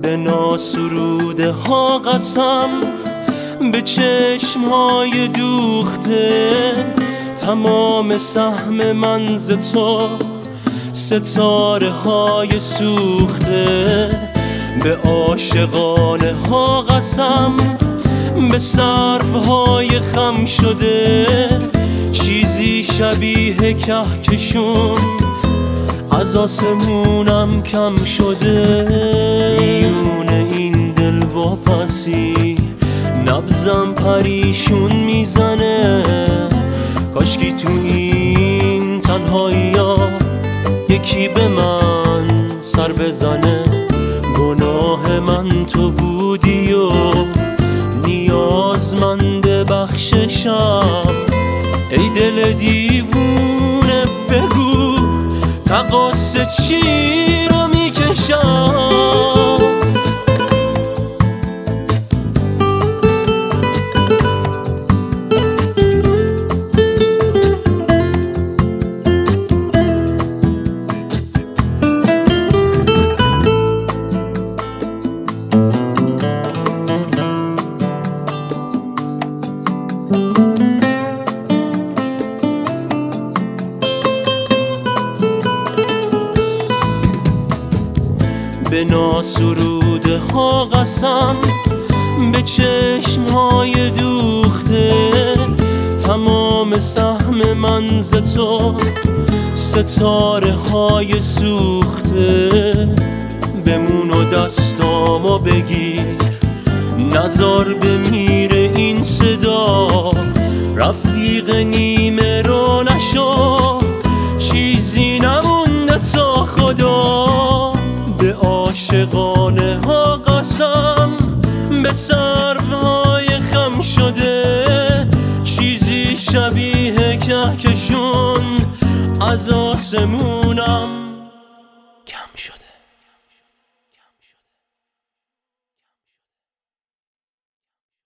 به ناسروده ها قسم، به چشمهای دوخته، تمام سهم من ز تو، ستاره های سوخته. به عاشقانه ها قسم، به سروهای خم شده، چیزی شبیه کهکشون از آسمونم کم شده. میون این دل واپسی نبضم پریشون میزنه، کاشکی تو این تنهایی ها یکی به من سر بزنه. گناه من تو بودی و نیازمند بخششم، ای دل دیوونه بگو تقاص چی رو میکشم. به ناسروده ها قسم، به چشمهای دوخته، تمام سهم من ز تو، ستاره های سوخته. بمون و دستامو بگیر، نزار بمیره این صدا، رفیق نیمه رو نشو، چیزی نمونده تا خدا. به عاشقانه ها قسم، به سروهای خم شده، چیزی شبیه کهکشون از آسمونم